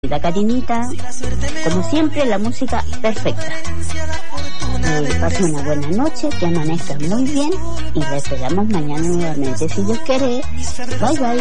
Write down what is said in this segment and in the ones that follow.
La Carinita, como siempre, la música perfecta. Pasen una buena noche, que amanezcan muy bien y les esperamos mañana nuevamente, si Dios quiere. Bye bye.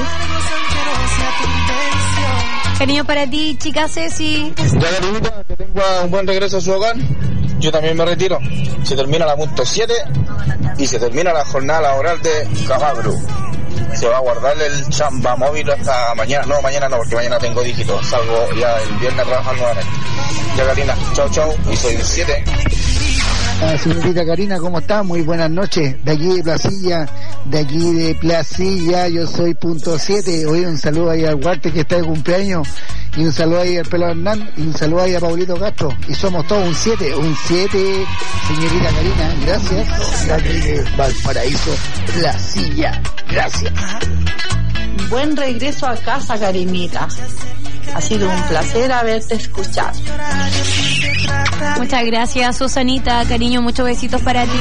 Cariño para ti, chica Ceci. Ya, Carinita, que tenga un buen regreso a su hogar. Yo también me retiro. Se termina la punto 7 y se termina la jornada laboral de Cababro. Se va a guardar el chamba móvil hasta mañana. No, mañana no, porque mañana tengo dígito. Salgo ya el viernes a trabajar nuevamente. Ya, Karina, chao, y soy 7. Señorita Karina, ¿cómo está? Muy buenas noches. De aquí de Placilla, yo soy punto 7. Hoy un saludo ahí al Huarte que está de cumpleaños, y un saludo ahí al Pelo Hernán, y un saludo ahí a Paulito Castro. Y somos todos un 7, señorita Karina, gracias. De aquí de Valparaíso, Placilla, gracias. Buen regreso a casa, Karinita. Ha sido un placer haberte escuchado. Muchas gracias, Susanita. Cariño, muchos besitos para ti.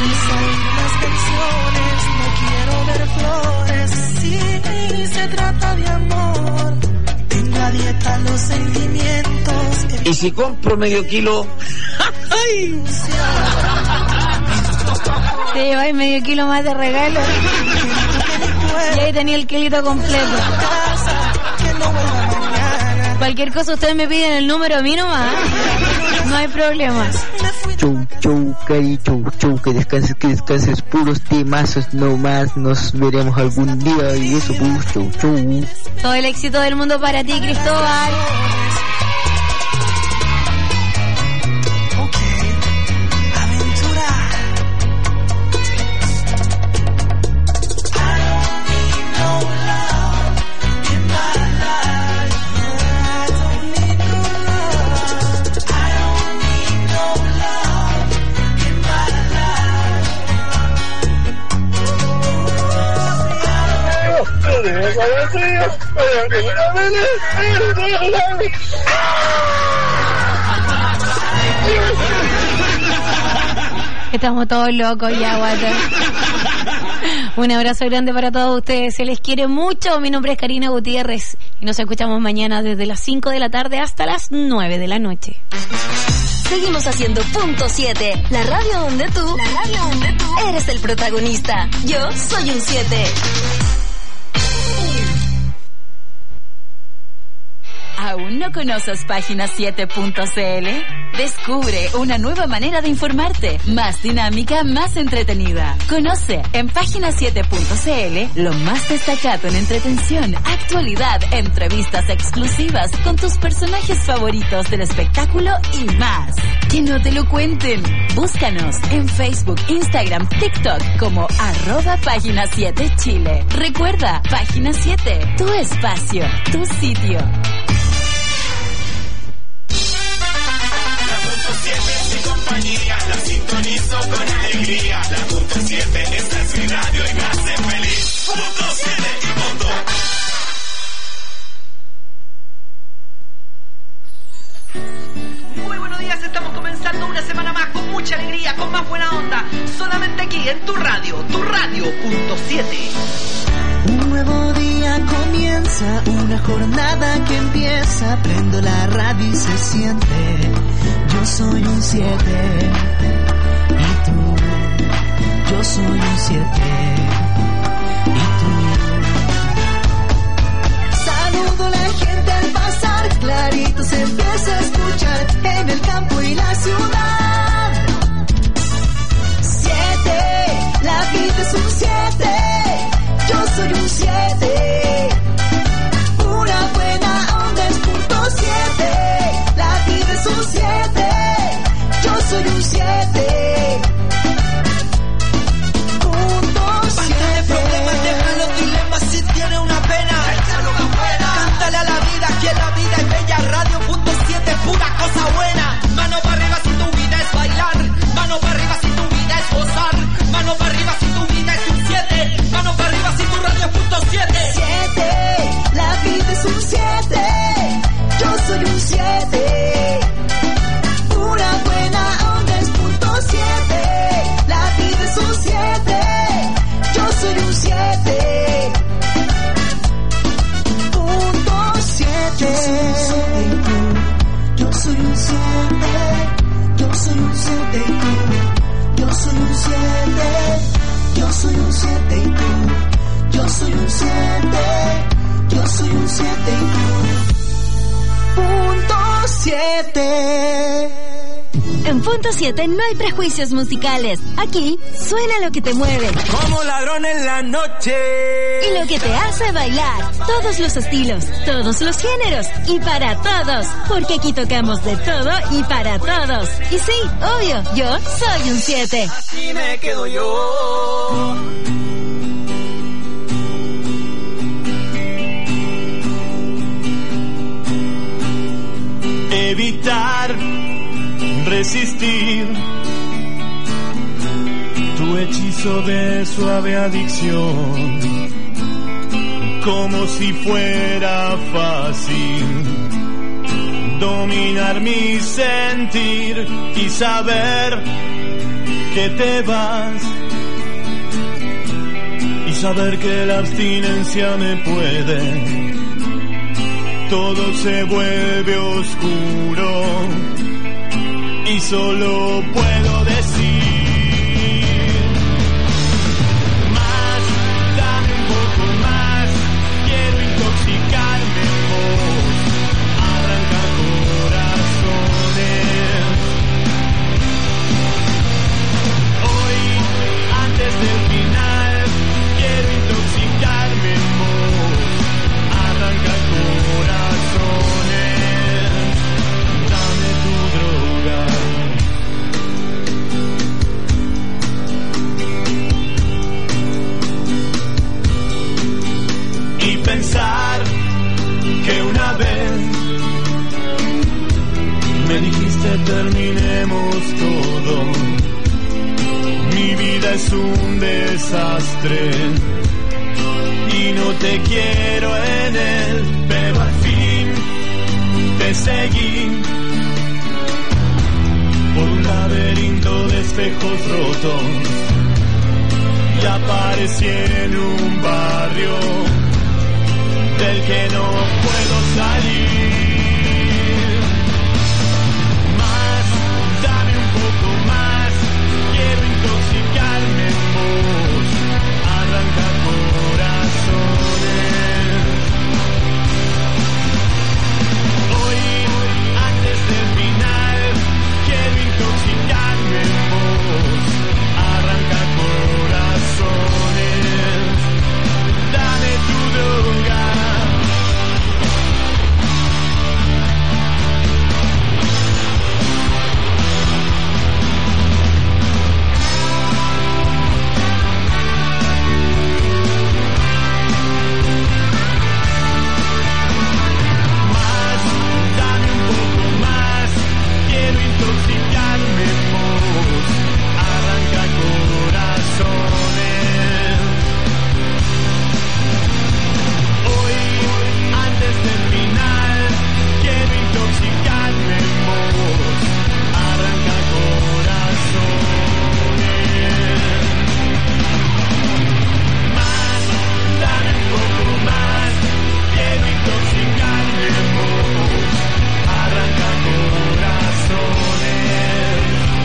Y si compro medio kilo, te lleváis medio kilo más de regalo. Y ahí tenía el kilito completo. Cualquier cosa ustedes me piden el número a mí nomás. No hay problema. Chau, Cari, chau, que descanses, puros temazos nomás. Nos veremos algún día y eso, pues, chau. Todo el éxito del mundo para ti, Cristóbal. Estamos todos locos ya, guata. Un abrazo grande para todos ustedes. Se les quiere mucho. Mi nombre es Karina Gutiérrez y nos escuchamos mañana desde las 5 de la tarde hasta las 9 de la noche. Seguimos haciendo punto 7, la radio donde tú eres el protagonista. Yo soy un 7. ¿Aún no conoces Página7.cl? Descubre una nueva manera de informarte, más dinámica, más entretenida. Conoce en Página7.cl lo más destacado en entretención, actualidad, entrevistas exclusivas con tus personajes favoritos del espectáculo y más. Que no te lo cuenten. Búscanos en Facebook, Instagram, TikTok como @Página7Chile. Recuerda, Página 7, tu espacio, tu sitio. La sintonizo con alegría. La punto 7, esta es mi radio y me hace feliz. Punto 7 y punto. Muy buenos días, estamos comenzando una semana más con mucha alegría, con más buena onda. Solamente aquí en tu radio punto 7. Un nuevo día comienza, una jornada que empieza. Prendo la radio y se siente. Yo soy un 7. Y tú, yo soy un 7. Y tú. Saludo a la gente al pasar, clarito se empieza a escuchar en el campo y la ciudad. 7, la vida es un 7. Yo soy un 7. Una buena onda es punto 7. La vida es un 7. Yo soy un 7. Punto 7. Basta de problemas, deja los dilemas. Si tiene una pena, échalo afuera. Cántale a la vida, que la vida es bella. Radio punto 7, pura cosa buena. Mano para arriba si tu vida es bailar. Mano para arriba si tu vida es gozar. Mano para arriba si tu vida es un 7. Mano para arriba si tu radio es punto 7. 7, la vida es un 7. Yo soy un 7. Una buena onda es punto 7. La vida es un 7. Yo soy un 7. Punto 7. un 7, yo soy un 7 y tú. Yo soy un 7, yo soy un 7 y tú. Yo soy un 7, yo soy un 7 y tú. Punto 7. En Punto 7 no hay prejuicios musicales. Aquí suena lo que te mueve. Como ladrón en la noche. Y lo que te hace bailar. Todos los estilos, todos los géneros. Y para todos. Porque aquí tocamos de todo y para todos. Y sí, obvio, yo soy un 7. Aquí me quedo yo. Evitar resistir tu hechizo de suave adicción, como si fuera fácil dominar mi sentir y saber que te vas, y saber que la abstinencia me puede. Todo se vuelve oscuro y solo puedo decir más, dame un poco más, quiero intoxicarme en vos, arrancar corazones. Hoy, antes del final, quiero intoxicarme en vos, arrancar corazones, dame tu droga. Y pensar que una vez me dijiste terminemos todo, mi vida es un desastre y no te quiero en él, pero al fin te seguí por un laberinto de espejos rotos y aparecí en un barrio del que no puedo salir. Más, dame un poco más, quiero intoxicarme en vos, arrancar corazones. Hoy, antes del final, quiero intoxicarme en vos, arrancar corazones, dame tu droga. Intoxicarme en vos, arranca corazones. Hoy, antes del final, quiero intoxicarme en vos, arranca corazones. Más, dame un poco más, quiero intoxicarme en vos, arranca corazones.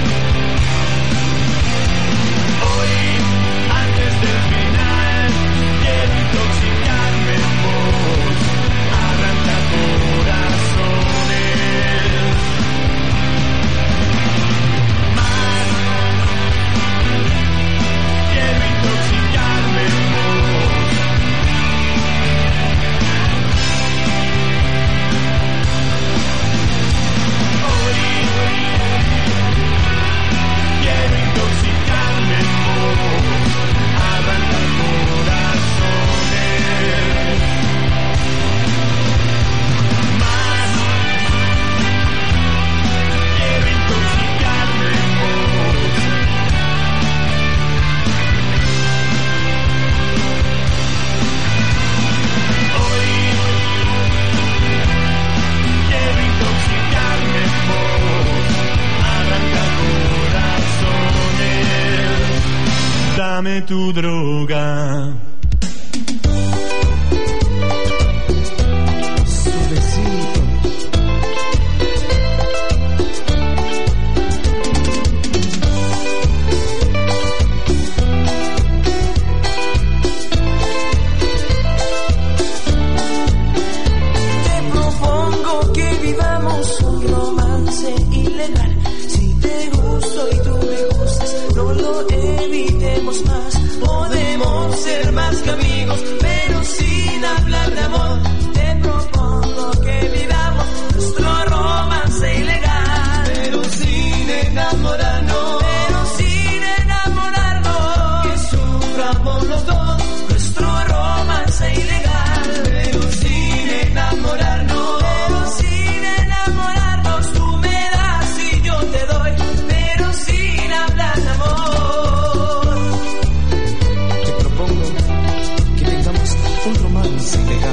Hoy, antes del final, quiero intoxicarme en vos, arranca corazones. Más, quiero intoxicarme en vos. Hoy, quiero intoxicarme en vos, arrancar corazones. Más, quiero intoxicarme en vos. Hoy, quiero intoxicarme en vos, arrancar corazones, dame tu droga. Suavecito. lo evitemos más. Podemos ser más que amigos, pero sin hablar de amor. Te propongo que vivamos nuestro romance ilegal, pero sin enamorarnos, que suframos los dos nuestro romance ilegal, pero sin enamorarnos, tú me das y yo te doy, pero sin hablar de amor. Te propongo que tengamos un romance ilegal.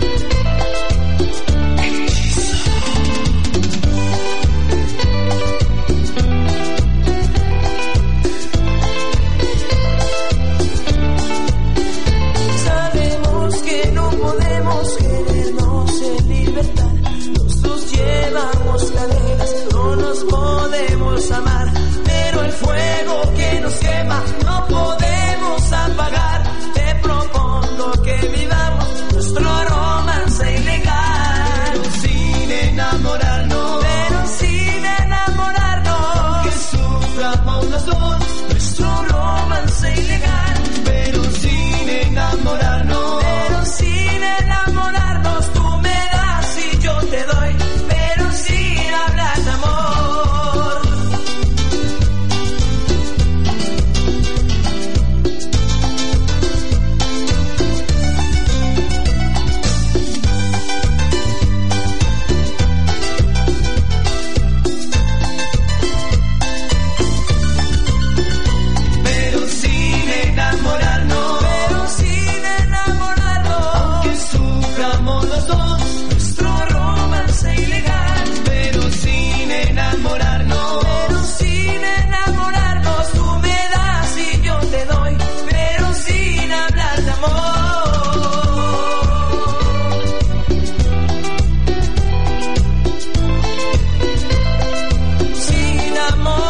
Sabemos que no podemos querernos en libertad. Los dos llevamos cadenas, no nos podemos amar, pero el fuego que nos quema no podemos apagar. Te propongo que vivamos nuestro romance ilegal, pero sin enamorarnos, que suframos los dos nuestro romance ilegal, pero sin enamorarnos, tú me das y yo te doy, pero sin hablar de amor. Pero sin enamorarnos, aunque suframos los dos nuestro romance ilegal, pero sin enamorarnos, tú me das y yo te doy, pero sin hablar de amor. Sin amor.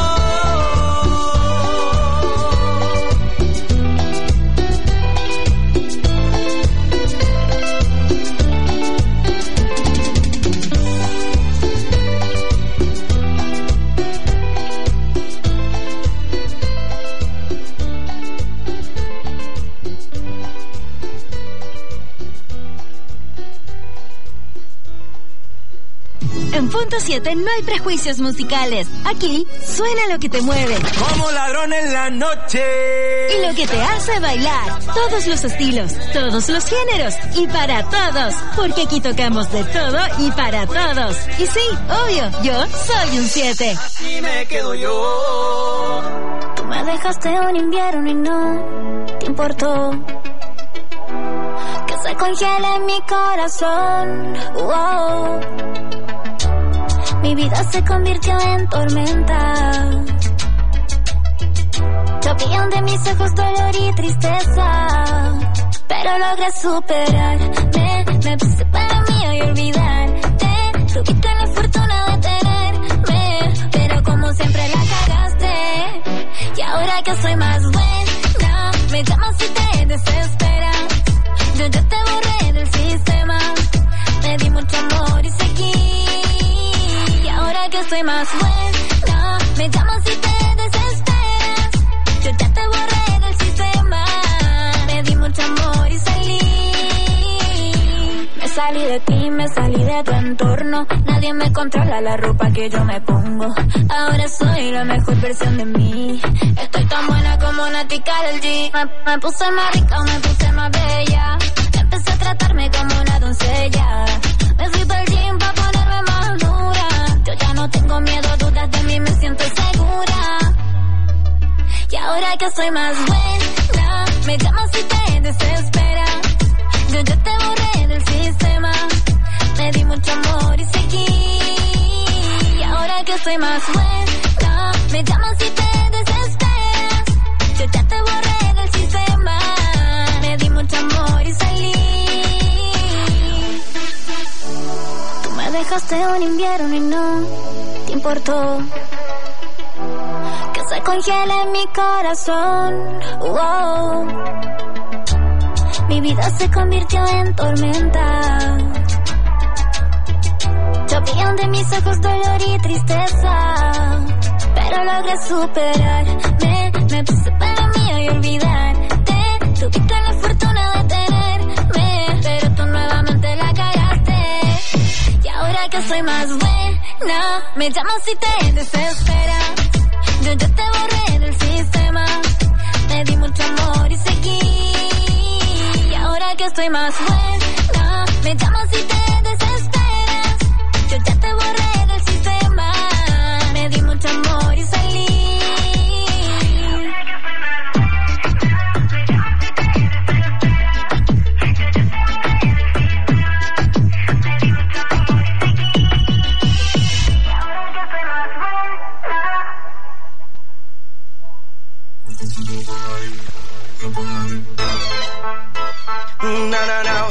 En Punto 7 no hay prejuicios musicales. Aquí suena lo que te mueve. Como ladrón en la noche. Y lo que te hace bailar. Todos los estilos, todos los géneros. Y para todos. Porque aquí tocamos de todo y para todos. Y sí, obvio, yo soy un 7. Aquí me quedo yo. Tú me dejaste un invierno y no te importó que se congele mi corazón. Wow. Mi vida se convirtió en tormenta. Llovía de mis ojos dolor y tristeza, pero logré superarme. Me puse para mí y olvidarte. Tuviste la fortuna de tenerme, pero como siempre la cagaste. Y ahora que soy más buena, me llamas y te desesperas. Yo ya te borré del sistema. Me di mucho amor y seguí. Ahora que soy más buena, me llamas y te desesperas. Yo ya te borré del sistema. Me di mucho amor y salí. Me salí de ti, me salí de tu entorno. Nadie me controla la ropa que yo me pongo. Ahora soy la mejor versión de mí. Estoy tan buena como Nati Karol G. Me puse más rica, me puse más bella. Empecé a tratarme como una doncella. Me fui para el gym pa' ponerme más dura. Yo ya no tengo miedo, dudas de mí, me siento segura. Y ahora que soy más buena, me llamas y te desesperas. Yo ya te borré del sistema. Me di mucho amor y seguí. Y ahora que soy más buena, me llamas y te desesperas. Yo ya te borré del sistema. Me di mucho amor y salí. Tú me dejaste un invierno y no te importó que se congele mi corazón. Wow. Mi vida se convirtió en tormenta. Llovían de mis ojos dolor y tristeza, pero logré superarme. Me puse para mí y olvidarte. Tuviste la fortuna de tenerme, pero tú nuevamente la cagaste. Y ahora que soy más buena, me llamas y te desesperas. Yo ya te borré del sistema, me di mucho amor y seguí. Y ahora que estoy más buena, me llamas y te desesperas. Yo ya te borré del sistema, me di mucho amor y salí. Na na na,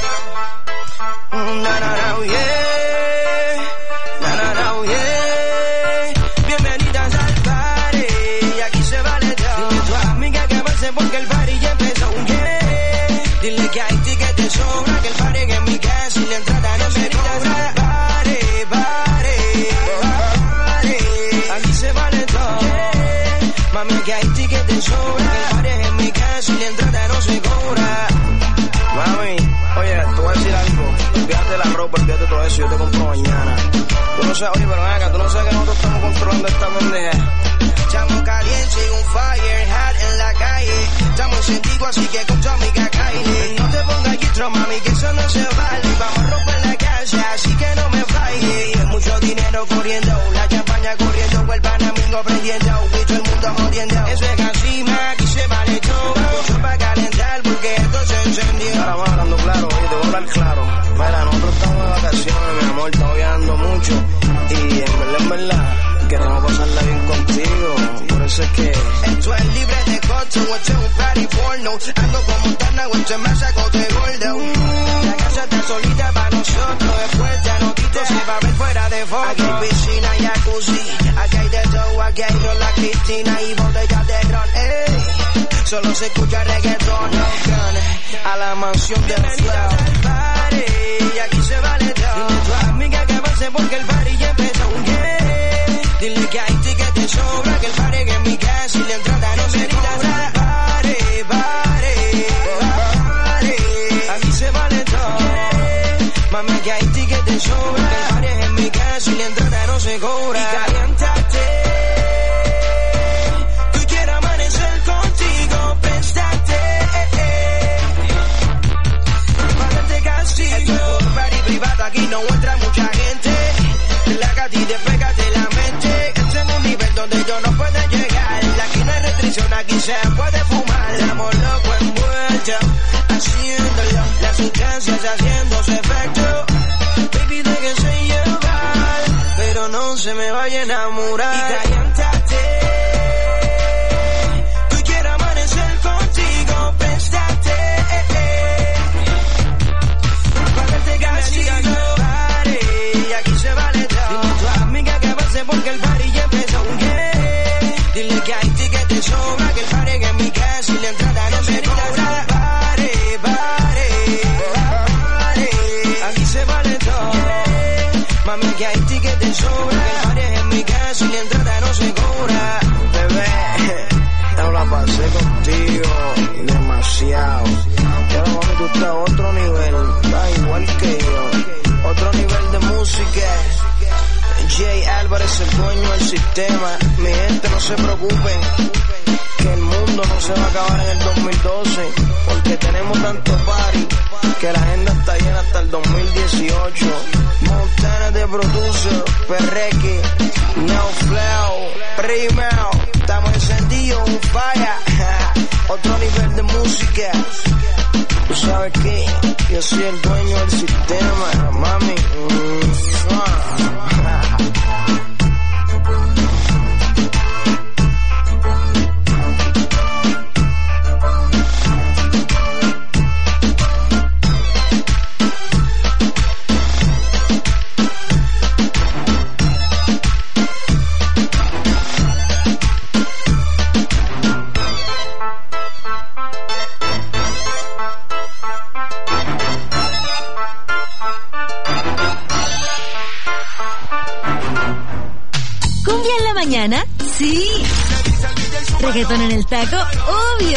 na na na, yeah, na na na, yeah. Bienvenidas al party, y aquí se vale todo. Dile a tu amiga que avance porque el party ya empezó, yeah. Dile que hay tickets de sobra, que el party es en mi casa y la entrada no se cobra. Party, party, party, aquí se vale todo, yeah. Mami, que hay tickets de sobra, que el party es en mi casa y la entrada no se cobra. Mami, oye, te voy a decir algo. Olvídate la ropa, olvídate todo eso, yo te compro mañana. Tú no sabes, oye, pero venga, tú no sabes que nosotros estamos controlando esta pendeja. Estamos calientes y un fire hot en la calle. Estamos encendidos, así que con tu amiga Kylie. No te pongas gistro, mami, que eso no se vale. Vamos a romper la casa, así que no me falle. Mucho dinero corriendo, la champaña corriendo, el panamingo prendiendo, y todo el mundo jodiendo. Eso es así, ma, aquí se vale todo. Mucho para calentar, porque esto se encendió. Ahora vamos hablando claro, oye, te voy a hablar claro. Mira, nosotros estamos de vacaciones, mi amor, estamos viajando mucho. Y en verdad, queremos pasarla bien contigo. Por eso es que esto es libre de costo, esto es un party porno. Ando como Montana, esto es más saco de gordo. La casa está solita para nosotros. Después ya no quito, se va a ver fuera de foto. Aquí hay piscina y jacuzzi, aquí hay de todo, aquí hay Rola Cristina y botellas de ron. Ey, solo se escucha reggaetón. A la mansión del flow. Y aquí se vale todo. Dile a tu amiga que avance porque el party ya empezó, yeah. Dile que hay tickets de sobra, que el party es en mi casa y la entrada no se cobra. Party, party, party, aquí se vale todo, yeah. Mami, que hay tickets de sobra, que el party es en mi casa y la entrada no se cobra. Y caliéntate, tú quieres amanecer contigo, préstate. Esto es un party privado, aquí no entra mucha gente. Relájate y despégate la mente. Esto es un nivel donde yo no puedo llegar. Aquí no hay restricción, aquí se puede fumar. Estamos locos envueltos, haciéndolo. Las sustancias haciéndose efecto. Baby, déjense llevar, pero no se me vaya a enamorar. Y caliéntate, tú quieres amanecer contigo, préstate. Y aquí se vale todo. Dile a tu amiga que avance porque el party ya empezó, yeah. Dile que hay tickets de sobra, que el party es en mi casa y la entrada no se cobra. Party, party, party, aquí se vale todo, yeah. Mami, que hay tickets de sobra, que el party es en mi casa y la entrada no se cobra. Bebé, yo la pasé contigo demasiado. Y ahora mami, tú estás a otro nivel, va igual que yo. Otro nivel de música. Jay Álvarez, el dueño del sistema. Mi gente, no se preocupen, que el mundo no se va a acabar en el 2012, porque tenemos tanto party que la agenda está llena hasta el 2018. Montana de producer, Perreque, No Flow, Primero. Estamos encendidos, un falla. Otro nivel de música. Tú sabes que yo soy el dueño del sistema, mami. Sí. Reggaetón en el taco, obvio.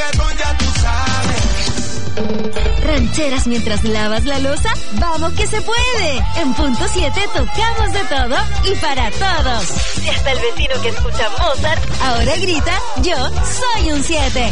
Rancheras mientras lavas la loza, vamos que se puede. En punto 7 tocamos de todo y para todos. Y hasta el vecino que escucha Mozart ahora grita, yo soy un 7.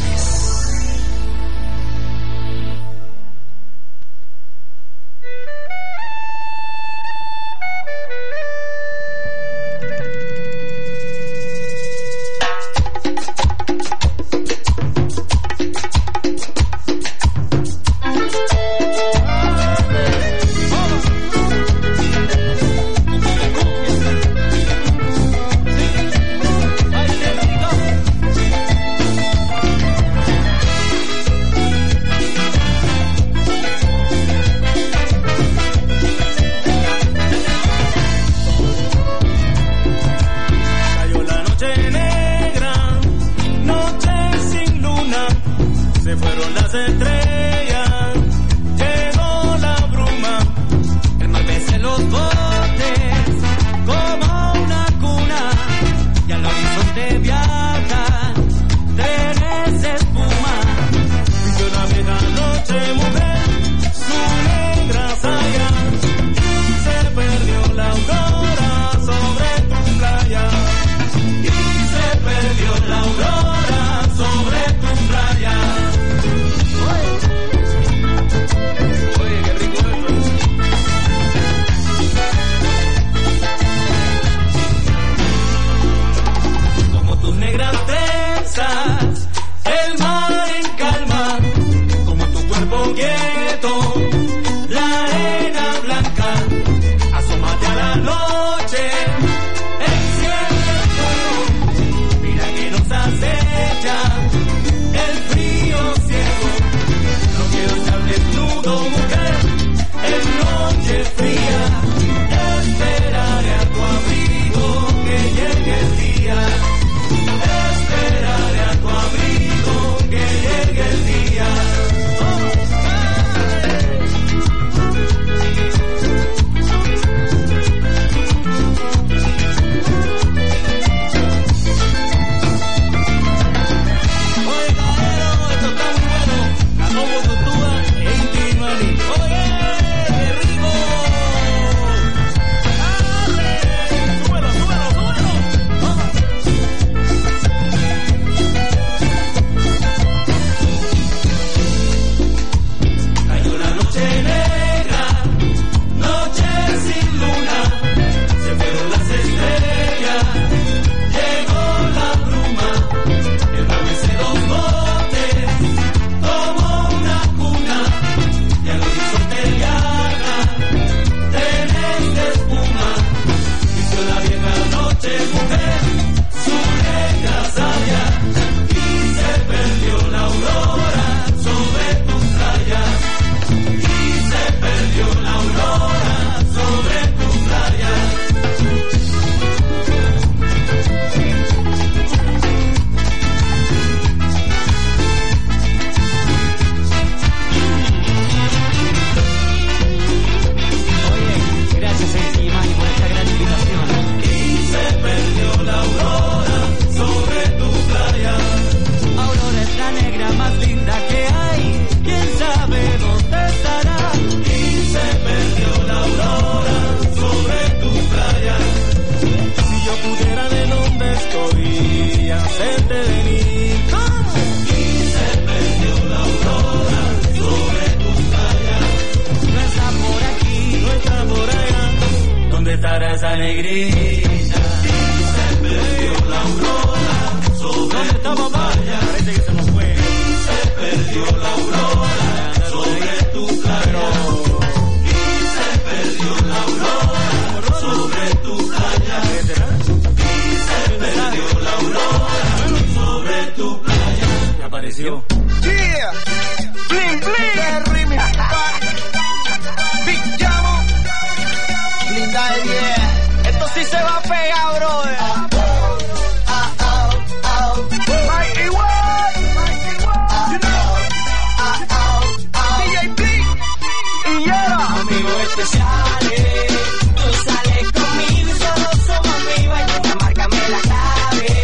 Tú sales conmigo y solo somos amigos. Y márcame la clave.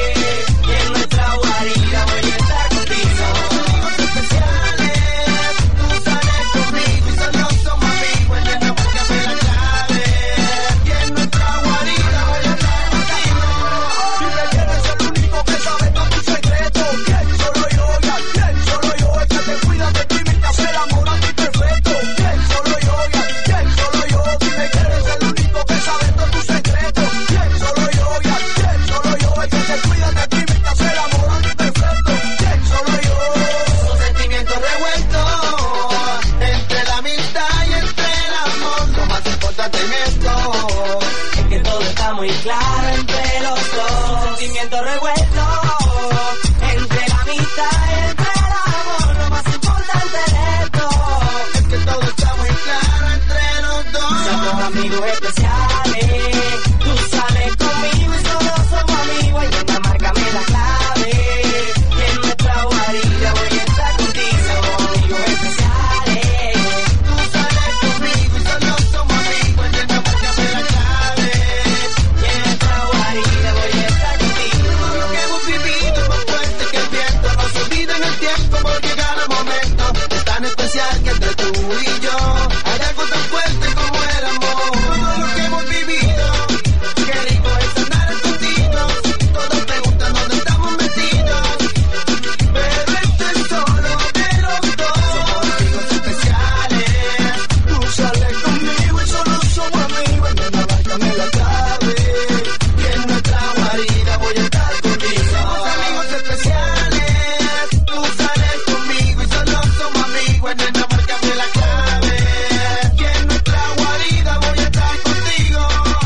muy claro entre los dos. Sentimientos revueltos entre la amistad y entre el amor. Lo más importante de esto es que todo está muy claro entre los dos. Somos amigos especiales. Tú sales conmigo y solo somos amigos. Y esta márcame la clave. Y en nuestra guarida voy a estar contigo. Somos amigos especiales. Tú sales conmigo y solo somos amigos. Y esta márcame la clave. Y en nuestra guarida voy a estar contigo. Lo que hemos vivido es más fuerte que el viento. No se olvida en el tiempo porque cada momento es tan especial que entre tú y yo hay algo tan fuerte como el amor. Todo lo que hemos vivido, qué rico es andar escondidos. Todos preguntan dónde estamos metidos, pero esto es solo de los dos. Somos amigos especiales. Tú sales conmigo y solo somos amigos. Y en la barca me la clave. Y en nuestra guarida voy a estar contigo. Somos amigos especiales. Tú sales conmigo y solo somos amigos. En esta barca me la clave. Y en nuestra guarida voy a estar contigo.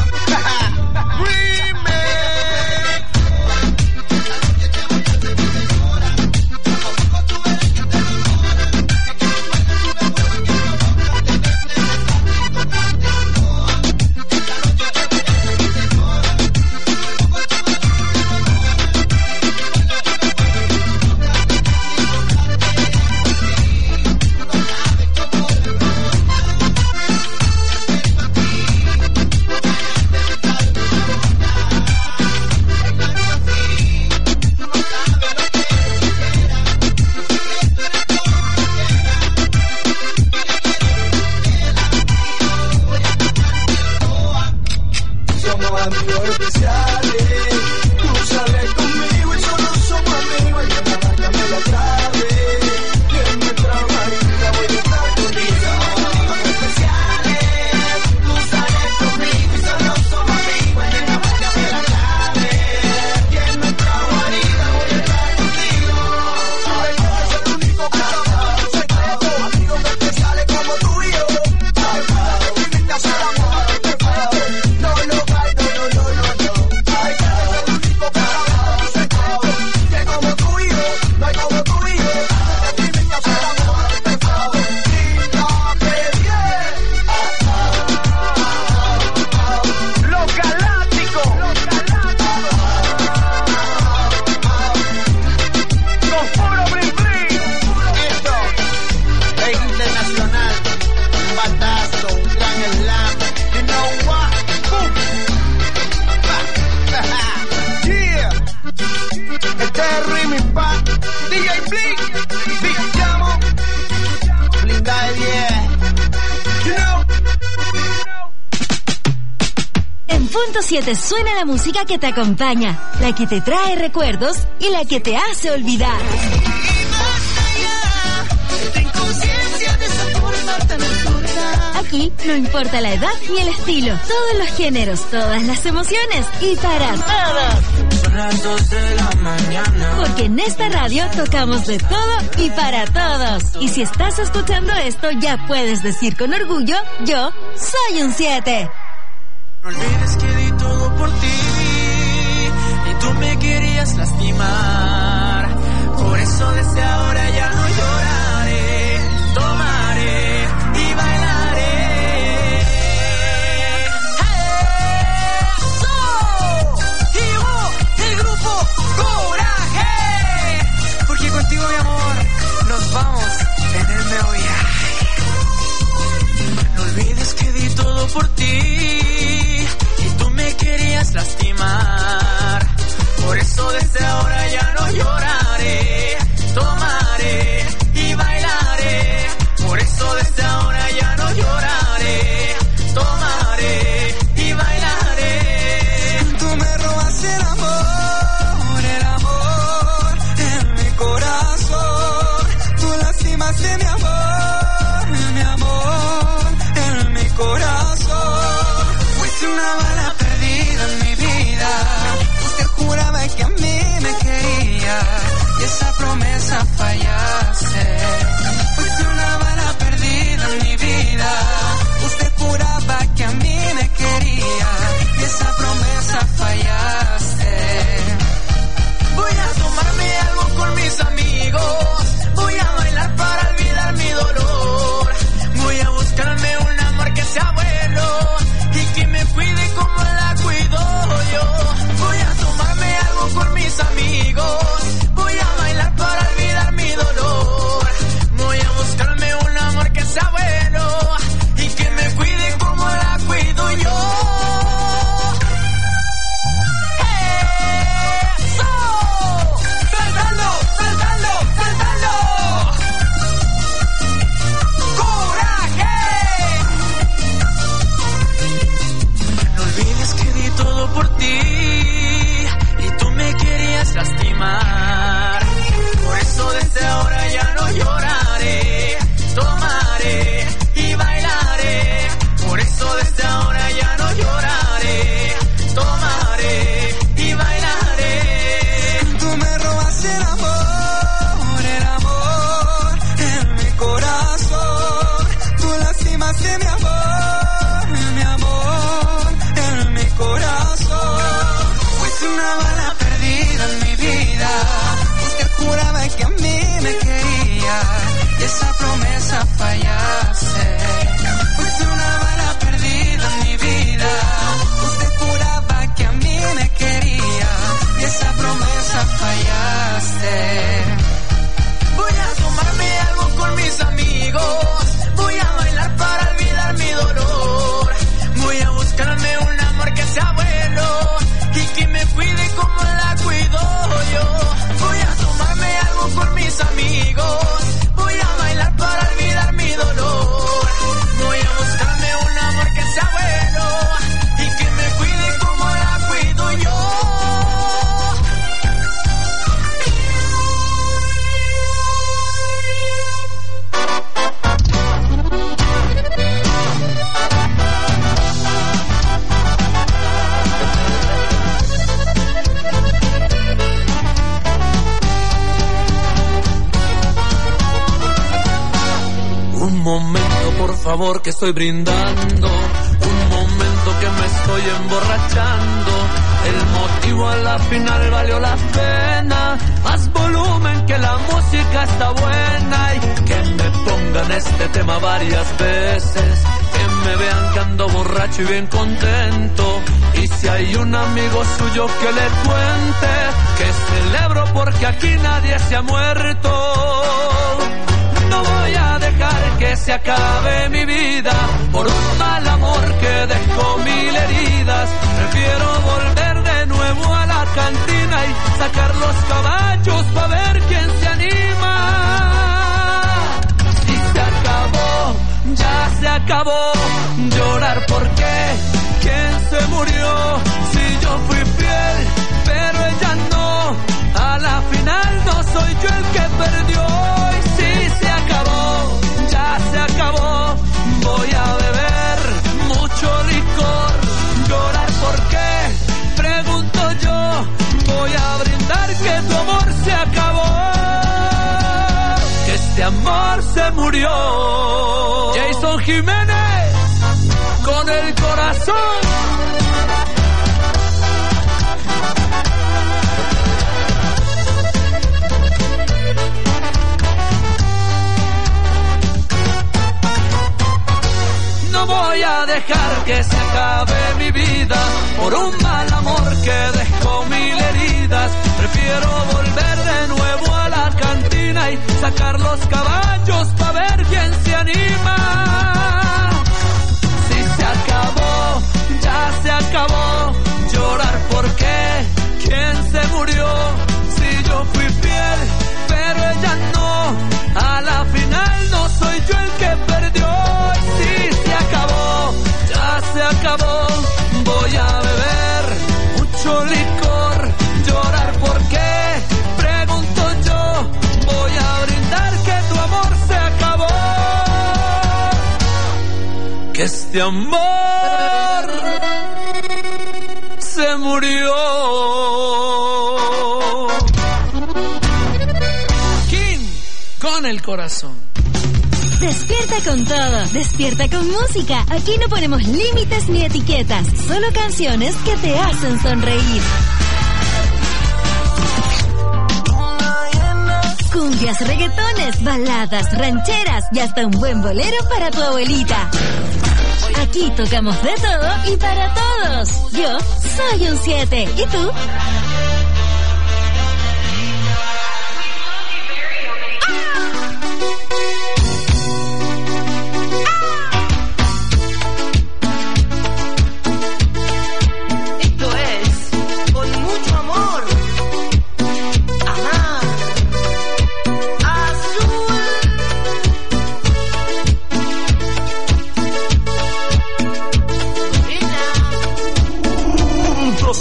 Somos amigos especiales. Tú sales conmigo y solo somos amigos. Y en la barca me la clave. Y en nuestra guarida voy a estar contigo. Somos amigos especiales. Tú sales conmigo y solo somos amigos. Y en la barca me la clave. Y en nuestra guarida voy a estar contigo. Ay, no es el único que somos un secreto. Amigos especiales como tú y yo. Ay, claro, viviste a hacer amor. No lo hay, no. Ay, claro, el único que somos un secreto. Que como tú y yo, no hay como tú y yo. Viviste a hacer amor. Los Galácticos. Con puro bling bling. Esto es internacional. Un batazo, un gran slam. You know what? Boom. Yeah. Este es el remix pa' DJ Blink. Big Llamo. Blinda de 10. You know. En punto 7 suena la música que te acompaña, la que te trae recuerdos y la que te hace olvidar. Aquí no importa la edad ni el estilo, todos los géneros, todas las emociones y para todos. Porque en esta radio tocamos de todo y para todos. Y si estás escuchando esto, ya puedes decir con orgullo, yo soy un 7. No olvides que di todo por ti y tú me querías lastimar. Por eso desde ahora ya no lloraré, tomaré y bailaré. ¡Eso! Y el grupo Coraje. Porque contigo, mi amor, nos vamos en el me voy a. No olvides que di todo por ti. Querías lastimar, por eso desde ahora ya no lloraré, tomaré y bailaré, por eso desde ahora ya no lloraré, tomaré y bailaré. Tú me robas el amor en mi corazón, tú lastimaste mi amor en mi corazón, fuiste una bala en mi vida. Usted juraba que a mí me quería y esa promesa fallaste. Fuiste una bala perdida en mi vida. Usted juraba que a mí me quería y esa promesa por ti y tú me querías lastimar. Por eso desde ahora ya no lloraré, tomaré y bailaré. Por eso desde ahora ya no lloraré, tomaré y bailaré. Tú me robas el amor en mi corazón. Tú lastimaste mi amor en mi corazón. Fuiste una bala perdida en mi vida. Usted juraba que a mí me quería y esa promesa fallaste. Fuiste una bala perdida en mi vida. Usted juraba que a mí me quería y esa promesa fallaste. Voy a tomarme algo con mis amigos, voy a bailar para olvidar mi dolor. Voy a buscarme un amor que sea bueno y que me cuide como la cuido yo. Voy a tomarme algo con mis amigos, voy a bailar para olvidar mi dolor. Voy a buscarme un amor que sea bueno y que me cuide como la cuido yo. Un momento, por favor, que estoy brindando. Un momento que me estoy emborrachando. El motivo a la final valió la pena. Más volumen, que la música está buena. Y que me pongan este tema varias veces. Que me vean que ando borracho y bien contento. Y si hay un amigo suyo que le cuente que celebro porque aquí nadie se ha muerto. No voy a dejar que se acabe mi vida por un mal amor que dejó 1000 heridas. Prefiero volver de nuevo a la cantina y sacar los caballos para ver quién se anima. Si se acabó, ya se acabó. Llorar porque quién se murió. Si yo fui fiel, pero ella no. A la final no soy yo el que perdió. Y si se acabó, ya se acabó. Voy a beber mucho licor. Llorar porque, pregunto yo. Voy a brindar que tu amor se acabó. Que este amor se murió. Jason Jiménez, con el corazón. No voy a dejar que se acabe mi vida por un mal amor que dejó 1000 heridas. Prefiero volver de nuevo a la cantina y sacar los caballos para ver quién se anima. Si se acabó, ya se acabó. Llorar porque quién se murió. Si yo fui fiel, pero ella no. A la final no soy yo el que perdió. Se acabó, voy a beber mucho licor, llorar porque, pregunto yo, voy a brindar que tu amor se acabó, que este amor se murió. King, con el corazón. Despierta con todo, despierta con música. Aquí no ponemos límites ni etiquetas, solo canciones que te hacen sonreír. Cumbias, reggaetones, baladas, rancheras y hasta un buen bolero para tu abuelita. Aquí tocamos de todo y para todos. Yo soy un 7. ¿Y tú?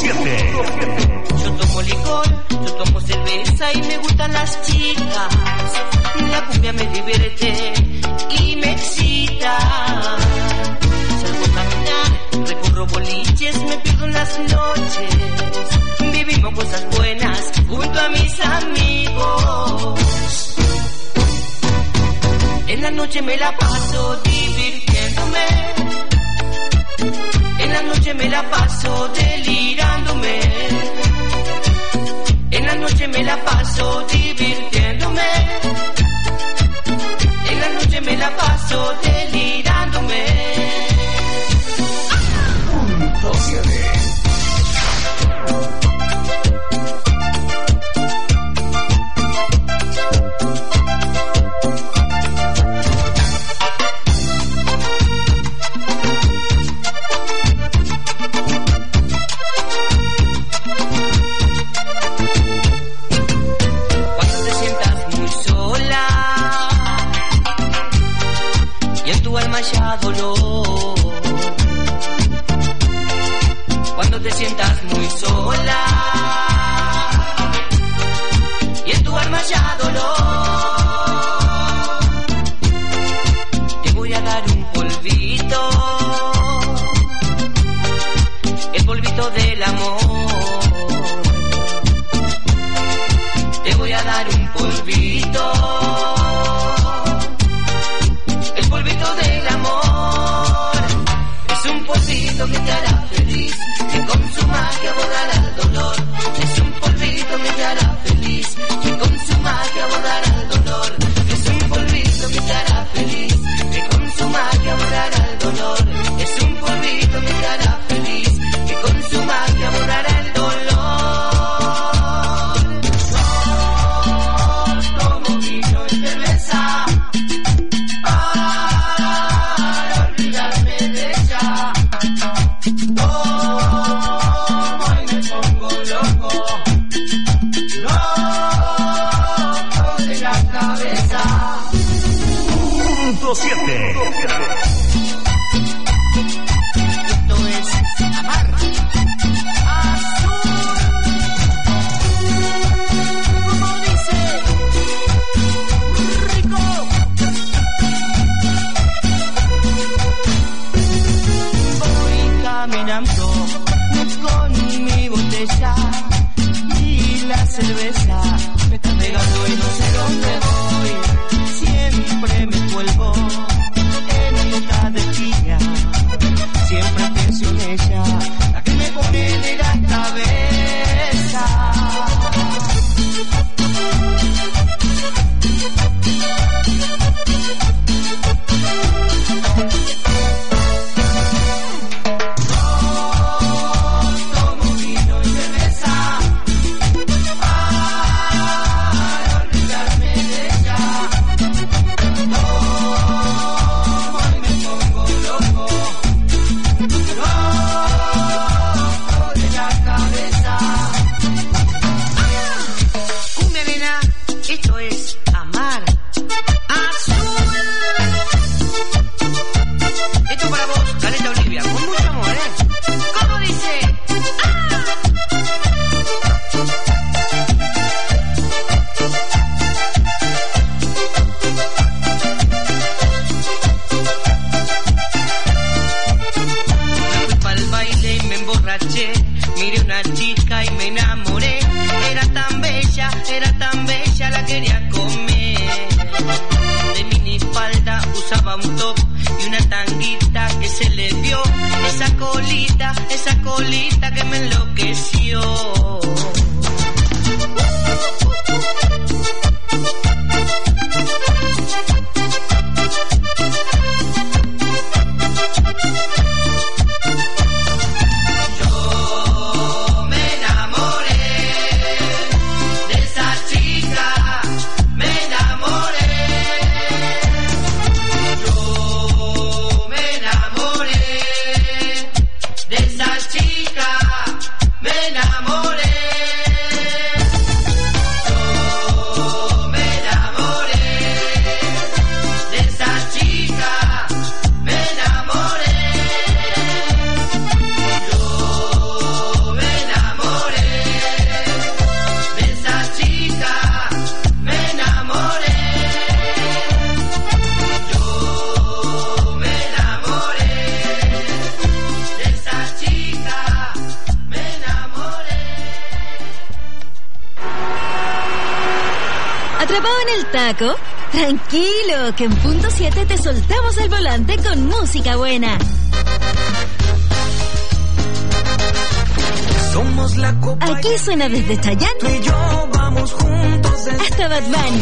Yo tomo licor, yo tomo cerveza y me gustan las chicas. La cumbia me divierte y me excita. Salgo a caminar, recorro boliches, me pierdo en las noches. Vivimos cosas buenas junto a mis amigos. En la noche me la paso divirtiéndome. En la noche me la paso delirándome. En la noche me la paso divirtiéndome. En la noche me la paso delirándome. Punto 7. Ya dolor. Cuando te sientas muy sola y en tu alma ya dolor, te voy a dar un polvito, el polvito del amor. Te voy a dar un polvito, el polvito del amor. Es un polvito que te hará feliz, que con su magia borrará el dolor. Es un polvito que te hará feliz, que con su magia borrará el dolor. Es un polvito que te hará feliz, que con su magia borrará el dolor. Es un polvito que te hará feliz, que con su magia borrará el dolor. Yo tomo vino y cerveza para olvidarme de ella. Tomo y me pongo loco, loco de la cabeza. Punto 7. Esto es amar. Azul. Como dice, rico. Voy caminando con mi botella y la cerveza me está pegando y no sé dónde voy. Siempre me vuelvo en mitad de día. Siempre pienso en ella, la que me pone de la cabeza. Tomo vino y cerveza para olvidarme de ella. Tomo y me pongo loco, loco de la cabeza. Cumbia nena, esto es amar. Azul. Esto para vos, Caleta Olivia, con mucho amor, ¿eh? ¿Cómo dice? Fui pa'l baile y me emborraché. Miré una chica y me enamoré. Era tan bella, la quería comer. De minifalda usaba un top y una tanguita que se le vio. Esa colita que me enloqueció. Yo me enamoré de esa chica, me enamoré. Yo me enamoré de esa chica, me enamoré. Yo me enamoré de esa chica, me enamoré. Yo me enamoré ¿Atrapado en el taco? Tranquilo, que en punto 7 te soltamos el volante con música buena. Somos la copa. Aquí suena desde Chayanne Tú y yo vamos juntos hasta Bad Bunny.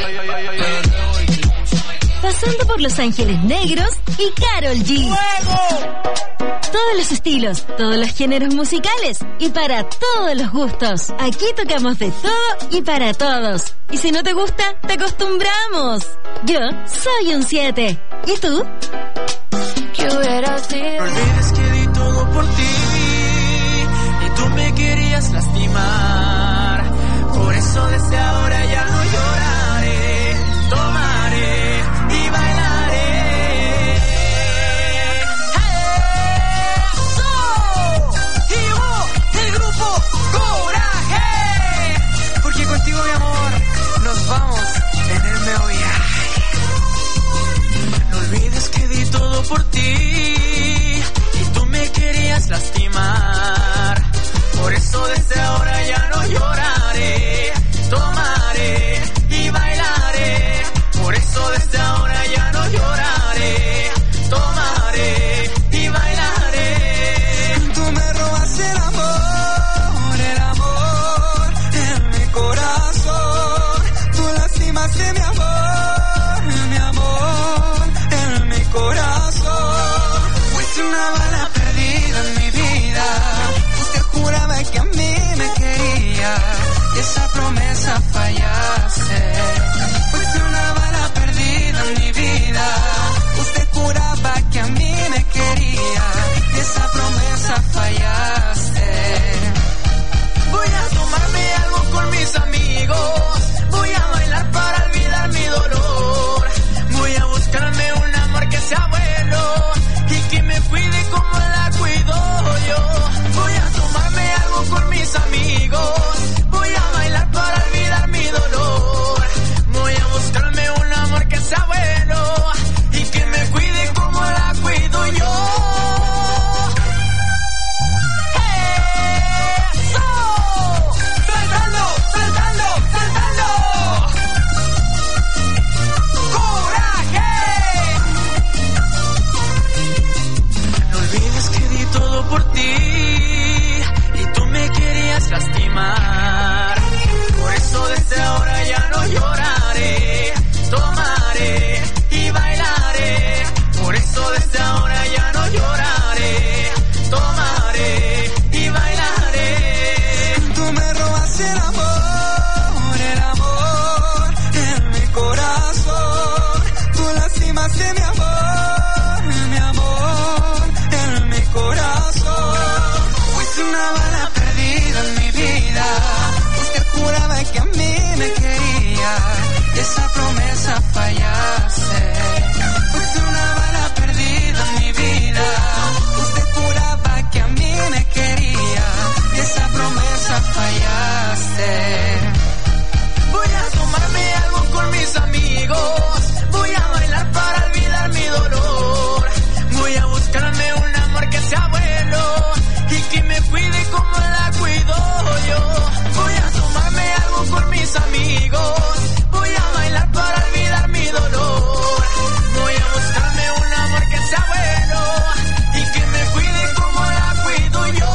Pasando por Los Ángeles Negros y Karol G. Todos los estilos, todos los géneros musicales y para todos los gustos. Aquí tocamos de todo y para todos. Y si no te gusta, te acostumbramos. Yo soy un 7. ¿Y tú? No olvides que di todo por ti y tú me querías lastimar. Por eso desde ahora ya no lloraré, tomaré y bailaré. ¡Eso! Y vos, el grupo Coraje. Porque contigo, mi amor, nos vamos en el meo viaje. No olvides que di todo por ti y tú me querías lastimar. Por eso desde ahora ya no lloraré, tomaré y bailaré. Por eso desde ahora ya no lloraré, tomaré y bailaré. Tú me robas el amor en mi corazón. Tú lastimaste mi amor en mi corazón. Fuiste una bala perdida en mi vida. Usted juraba que a mí me quería y esa promesa fallaste. Fuiste una bala perdida en mi vida. Usted juraba que a mí me quería y esa promesa fallaste. Voy a tomarme algo con mis amigos. Voy a bailar para olvidar mi dolor. Voy a buscarme un amor que sea bueno y que me cuide como la cuido yo. Voy a tomarme algo con mis amigos. Voy a bailar para olvidar mi dolor. Voy a buscarme un amor que sea bueno y que me cuide como la cuido yo. ¡Eso! ¡Saltando, saltando, saltando! ¡Coraje! No olvides que di todo por ti y tú me querías lastimar. Por eso desde ahora ya no lloraré, tomaré y bailaré. Por eso desde ahora ya no lloraré, tomaré y bailaré. Tú me robas el amor en mi corazón. Tú lastimaste mi amor en mi corazón. Fuiste una bala perdida en mi vida. Usted juraba que a mí me quería y esa promesa fallaste. Fuiste una bala perdida en mi vida. Usted juraba que a mí me quería y esa promesa fallaste. Voy a tomarme algo con mis amigos. Voy a bailar para olvidar mi dolor. Voy a buscarme un amor que sea bueno y que me cuide como la cuido yo. Voy a tomarme algo con mis amigos. Voy a bailar para olvidar mi dolor. Voy a buscarme un amor que sea bueno y que me cuide como la cuido yo.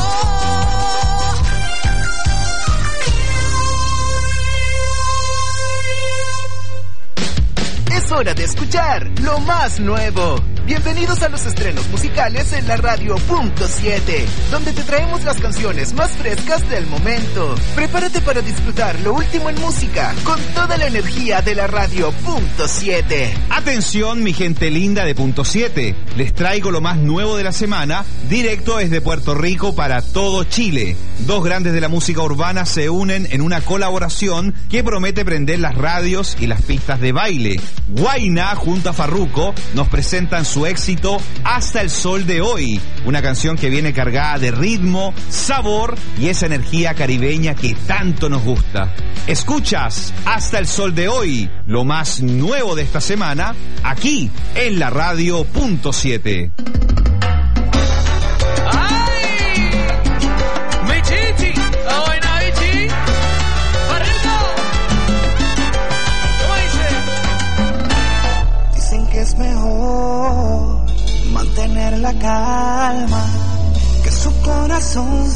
Es hora de escuchar lo más nuevo. Bienvenidos a los estrenos musicales en la radio Punto 7, donde te traemos las canciones más frescas del momento. Prepárate para disfrutar lo último en música con toda la energía de la radio Punto 7. Atención, mi gente linda de Punto 7. Les traigo lo más nuevo de la semana, directo desde Puerto Rico para todo Chile. Dos grandes de la música urbana se unen en una colaboración que promete prender las radios y las pistas de baile. Guayna junto a Farruko nos presentan su éxito Hasta el Sol de Hoy, una canción que viene cargada de ritmo, sabor y esa energía caribeña que tanto nos gusta. Escuchas Hasta el Sol de Hoy, lo más nuevo de esta semana, aquí en la radio Punto 7.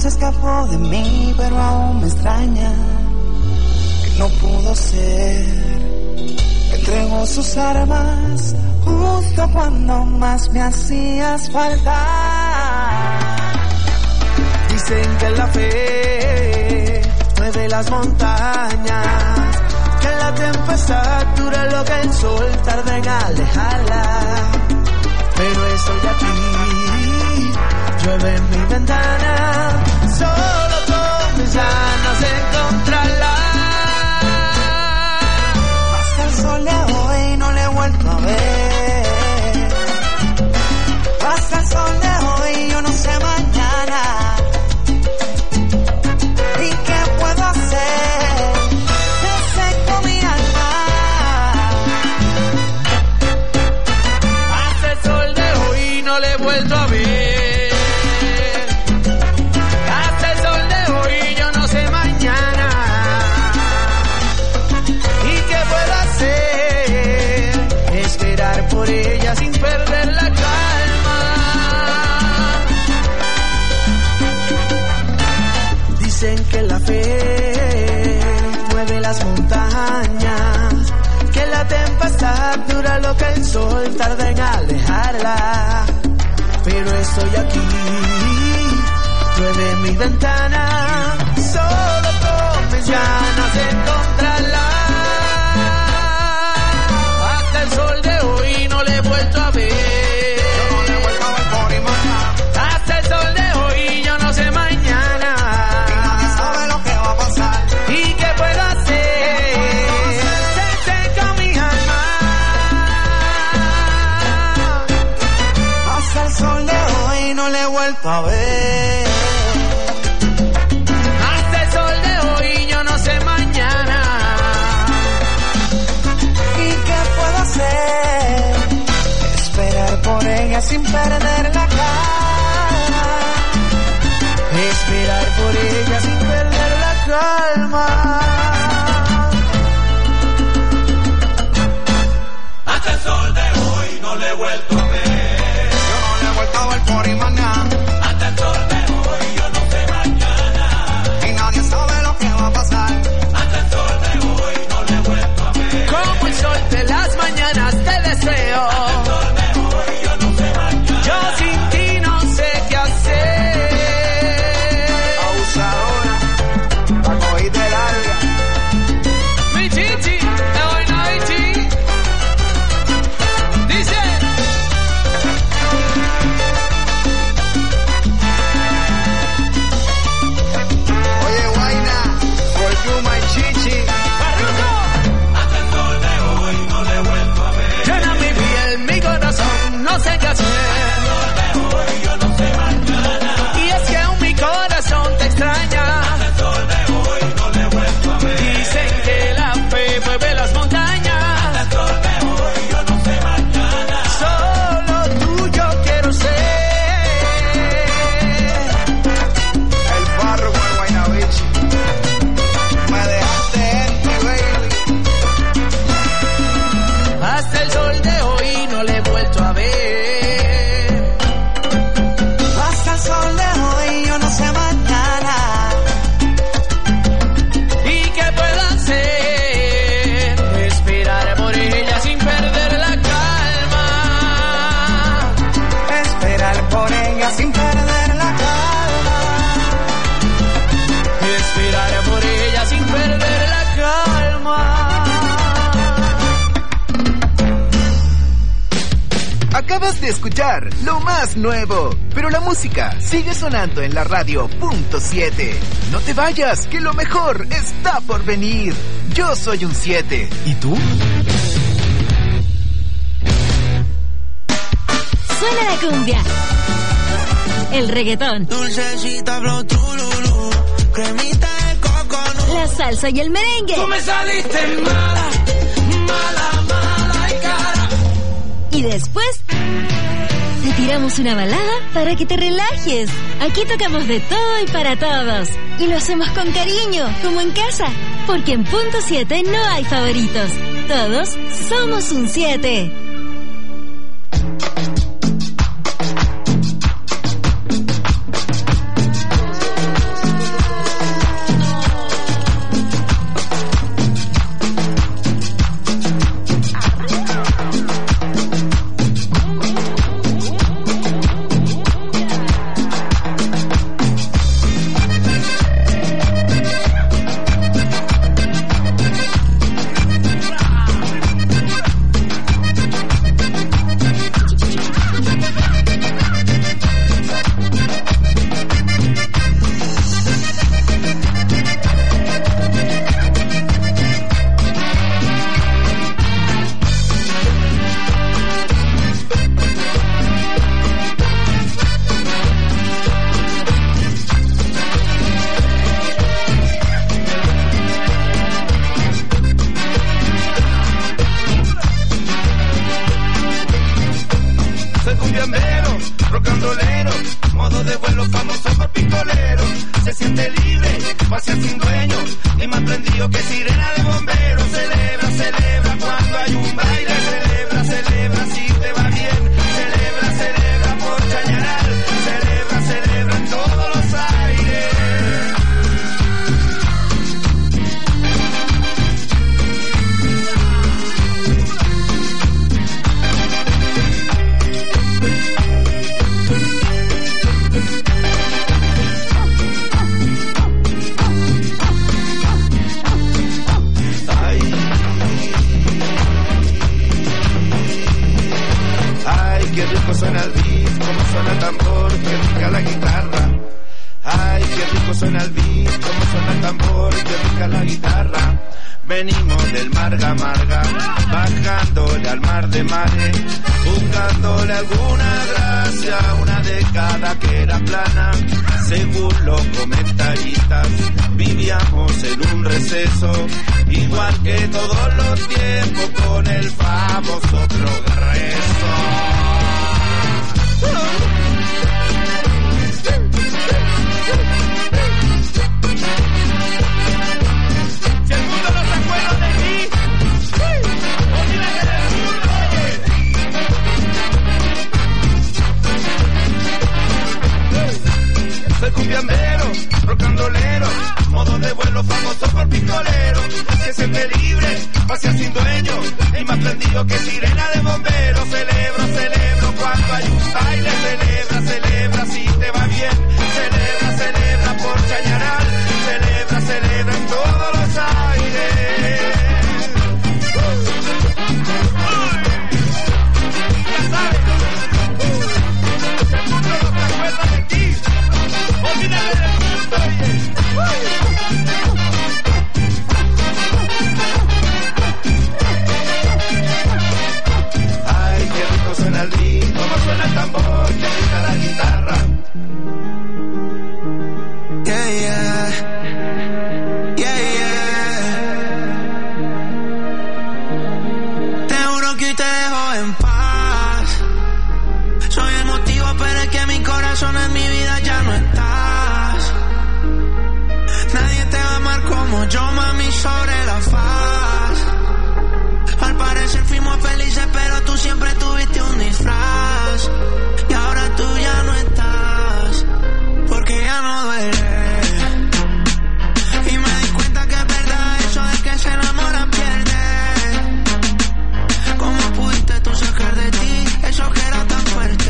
se escapó de mí, pero aún me extraña que no pudo ser. Entregó sus armas justo cuando más me hacías falta. Dicen que la fe mueve las montañas, que la tempestad dura lo que el sol tarda en alejarla. Pero estoy aquí, llueve en mi ventana, solo con mis ganas de encontrarla. Hasta el sol de hoy no le he vuelto a ver. Hasta el sol de hoy yo no sé mañana. ¿Y qué puedo hacer? No sé con mi alma. Hasta el sol de hoy no le he vuelto a ver. Por ella sin perder la calma. Dicen que la fe mueve las montañas, que la tempestad dura lo que el sol tarda en alejarla. Pero estoy aquí, llueve en mi ventana, solo con mis ganas de encontrarla. Hasta el sol de hoy no le he vuelto a ver. Yo no le he vuelto a ver por imagen. Hasta el sol de hoy yo no sé mañana. Y nadie sabe lo que va a pasar. ¿Y qué puedo hacer? Se seca mi alma. Hasta el sol de hoy no le he vuelto a ver. Hasta el sol de hoy yo no sé mañana. ¿Y qué puedo hacer? Esperar por ella sin perder la calma. Esperar por ella sin perder la calma. Hasta el sol de hoy no le he vuelto a ver. Yo no le he vuelto a ver por imagen. Hasta el sol de hoy yo no sé mañana. Y nadie sabe lo que va a pasar. Hasta el sol de hoy no le he vuelto a ver. Como el sol de las mañanas te deseo. Hasta el sol de hoy yo no sé mañana. Yo sin ti no sé qué hacer. Abusadora, la cogí de larga. Mi chichi, te voy a chichi. Dice. Oye, Guayna, for you my chichi. Hasta el sol de hoy no le he vuelto a ver. Llena mi piel, mi corazón, no sé qué hacer. Hasta el sol de hoy yo no sé mañana. Y es que aún mi corazón te extraña. Hasta el sol de hoy no le he vuelto a ver. Dicen que la fe mueve las montañas. Hasta el sol de hoy yo no sé mañana. Solo tuyo quiero ser. El barro con el Guaynabichi. Me dejaste en ti, baby. Hasta el sol de hoy no le he vuelto a ver. Hasta el sol de hoy yo no sé mañana. ¿Y qué puedo hacer? Esperar por ella sin perder la calma. Esperar por ella sin perder la calma. Esperar por ella sin perder la calma. Acabas de escuchar lo más nuevo, pero la música sigue sonando en la radio .7. No te vayas, que lo mejor está por venir. Yo soy un 7. ¿Y tú? Suena la cumbia, el reggaetón, Dulcecita, flow, trululú, cremita de coco, la salsa y el merengue. tú me saliste mala, mala, mala y cara. Y después te tiramos una balada para que te relajes. Aquí tocamos de todo y para todos. Y lo hacemos con cariño, como en casa. Porque en punto 7 no hay favoritos. Todos somos un 7. suena el beat, cómo suena el tambor, que pica la guitarra. Venimos del Marga Marga, bajándole al mar de mares, buscándole alguna gracia, una década que era plana. Según los comentaristas, vivíamos en un receso, igual que todos los tiempos, con el famoso progreso. Soy cumbiambero, rockandolero, modo de vuelo famoso por pistolero, que siempre libre, pasea sin dueño, y más prendido que sirena de bombero. Celebro cuando hay un baile, celebra si te va bien, celebra por Chañaral, celebra en todos los aires. Ya sabes, el mundo no se acuerda de ti. Olvídate del mundo, ay, qué rico suena el beat, cómo suena el tambor, que pica la guitarra. Te juro que hoy te dejo en paz. Soy el motivo, pero es que mi corazón en mi vida ya no estás. Nadie te va a amar como yo, mami, sobre la faz. Al parecer fuimos felices, pero tú siempre tuviste un disfraz. Y ahora tú ya no estás, porque ya no duele. Y me di cuenta que es verdad eso de que se enamora pierde. ¿Cómo pudiste tú sacar de ti eso que era tan fuerte?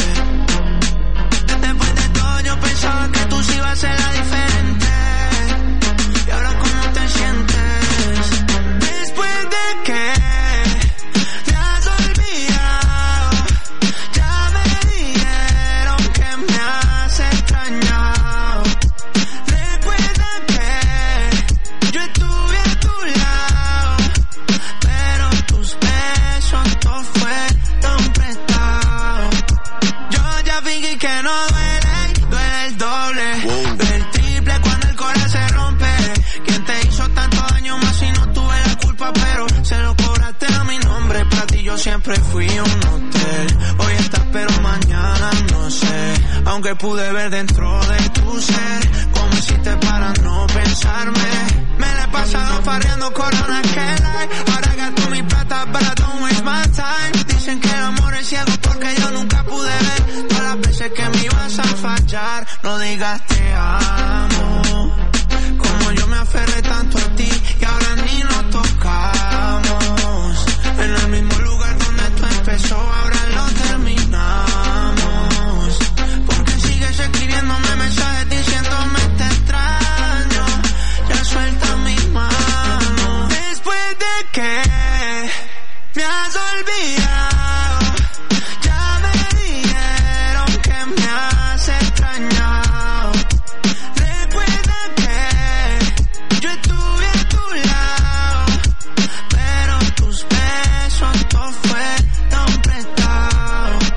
Después de todo yo pensaba que tú sí ibas a ser la diferente. Y ahora ¿cómo te sientes? Después de que me has olvidado, ya me dijeron que me has extrañado. Recuerda que yo estuve a tu lado, pero tus besos todos fueron prestados. Yo ya fingí que no duele el doble, duele el triple cuando el corazón se rompe. ¿Quién te hizo tanto daño más si no tuve la culpa? Pero se lo cobraste a mi nombre, para ti yo siempre fui un hotel. Hoy estás pero mañana no sé, aunque pude ver dentro de tu ser cómo hiciste para no pensarme. Me la he pasado farreando corona que like. Ahora gasto mi plata para don't waste my time. Dicen que el amor es ciego porque yo nunca pude ver todas las veces que me ibas a fallar. No digas te amo, como yo me aferré tanto a ti y ahora ni nos tocamos. En el mismo lugar donde esto empezó, ahora lo terminamos. Porque sigues escribiéndome mensajes diciéndome te extraño. Ya suelta mis manos. Después de que me has olvidado, ya me dijeron que me has extrañado. Recuerda que yo estuve a tu lado, pero tus besos todos fueron prestados.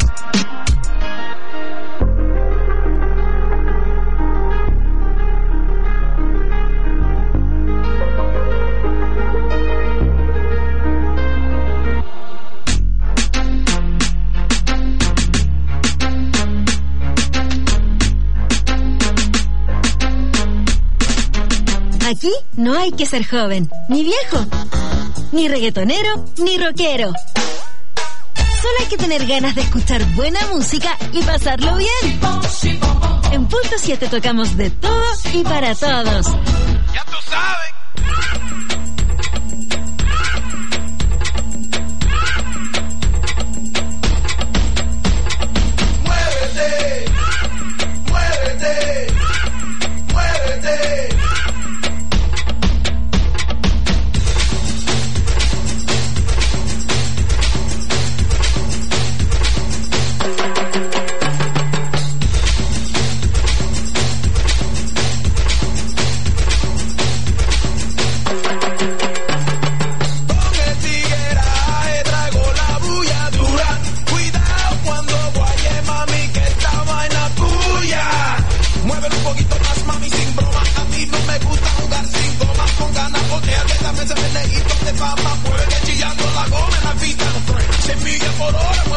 Aquí no hay que ser joven, ni viejo, ni reggaetonero, ni rockero. Solo hay que tener ganas de escuchar buena música y pasarlo bien. En Punto 7 tocamos de todo y para todos. Ya tú sabes. Muévete, muévete, muévete.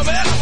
a ver.